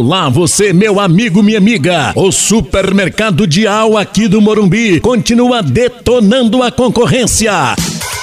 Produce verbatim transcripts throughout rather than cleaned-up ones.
Olá você, meu amigo, minha amiga. O Supermercado Dial aqui do Morumbi continua detonando a concorrência.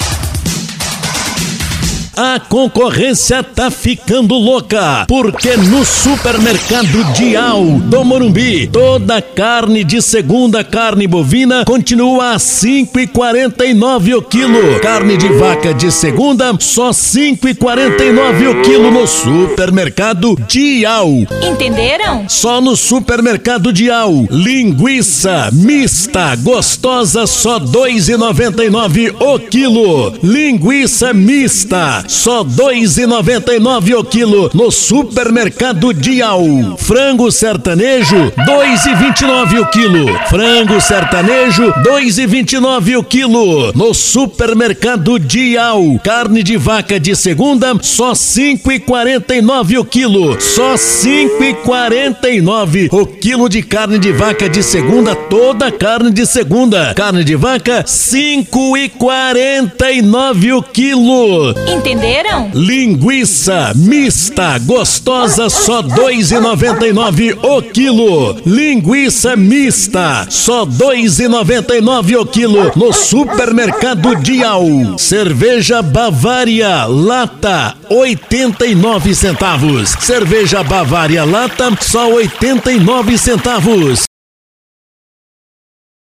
A concorrência tá ficando louca, porque no Supermercado Dial do Morumbi, toda carne de segunda, carne bovina, continua a cinco e quarenta e nove o quilo. Carne de vaca de segunda, só cinco e quarenta e nove o quilo no Supermercado Dial. Entenderam? Só no Supermercado Dial. Linguiça mista gostosa, só dois e noventa e nove o quilo. Linguiça mista, só dois e noventa e nove o quilo no Supermercado Dial. Frango sertanejo, dois e vinte e nove o quilo. Frango sertanejo, dois e vinte e nove o quilo no Supermercado Dial. Carne de vaca de segunda, só cinco e quarenta e nove o quilo. Só cinco e quarenta e nove o quilo de carne de vaca de segunda, toda carne de segunda. Carne de vaca, cinco e quarenta e nove o quilo. Entenderam? Linguiça mista gostosa, só dois e noventa e nove o quilo. Linguiça mista, só dois e noventa e nove o quilo no Supermercado Dial. Cerveja Bavária lata, oitenta e nove centavos. Cerveja Bavária lata, só oitenta e nove centavos.